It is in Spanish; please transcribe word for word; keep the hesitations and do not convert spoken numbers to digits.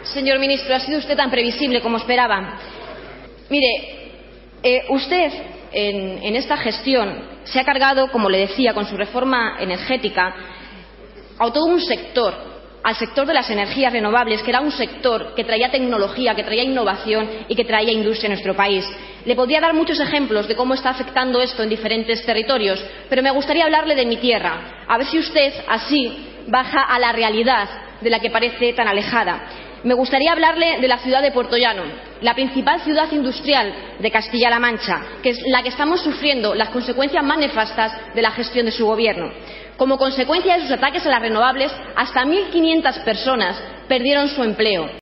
Señor ministro, ha sido usted tan previsible como esperaba. Mire, eh, usted en, en esta gestión se ha cargado, como le decía, con su reforma energética, a todo un sector, al sector de las energías renovables, que era un sector que traía tecnología, que traía innovación y que traía industria en nuestro país. Le podría dar muchos ejemplos de cómo está afectando esto en diferentes territorios, pero me gustaría hablarle de mi tierra, a ver si usted así baja a la realidad de la que parece tan alejada. Me gustaría hablarle de la ciudad de Puertollano, la principal ciudad industrial de Castilla-La Mancha, que es la que estamos sufriendo las consecuencias más nefastas de la gestión de su gobierno. Como consecuencia de sus ataques a las renovables, hasta mil quinientas personas perdieron su empleo.